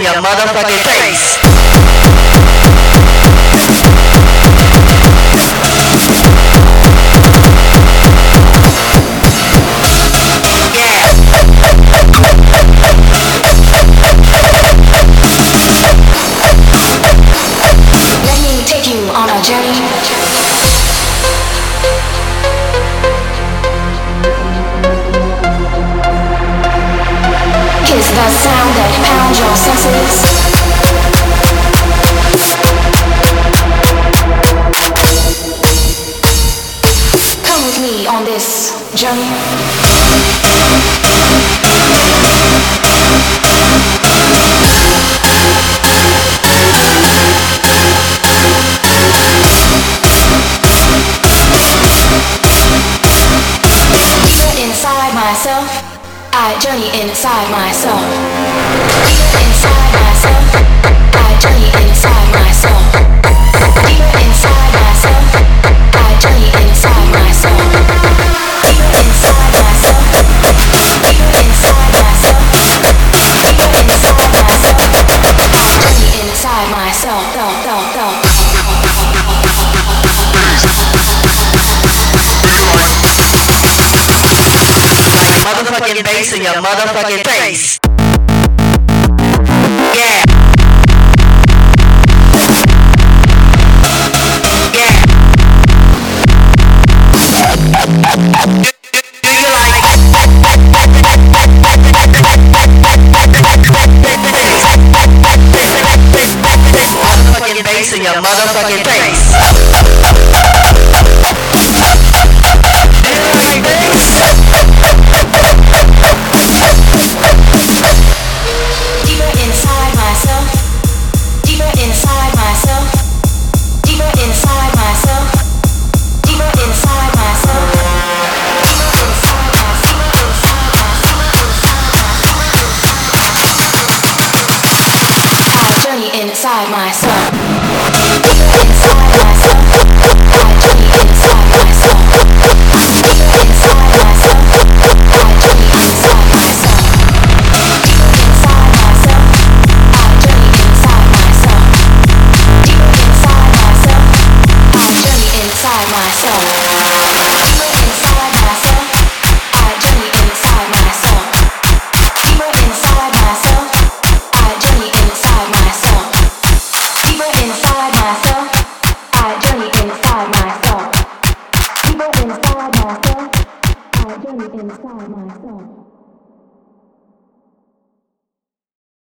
your motherfucking face. Let me take you on a journey. Kiss the sound that pounds your senses. Come with me on this journey. Inside myself, I journey inside myself. Deeper inside myself, I journey inside myself. Deeper inside myself, I journey inside myself. Deeper inside myself, deeper inside myself, deeper inside myself, I journey inside myself. Motherfucking bass in your motherfucking face. Yeah. Yeah. Do you like motherfucking bass in your motherfucking face? Do you like this? Deeper inside myself, deeper inside myself, deeper inside myself, deeper inside myself, deeper inside myself. I journey inside myself. Deeper inside myself, I journey inside myself. Deeper inside myself, I journey inside myself. Inside myself.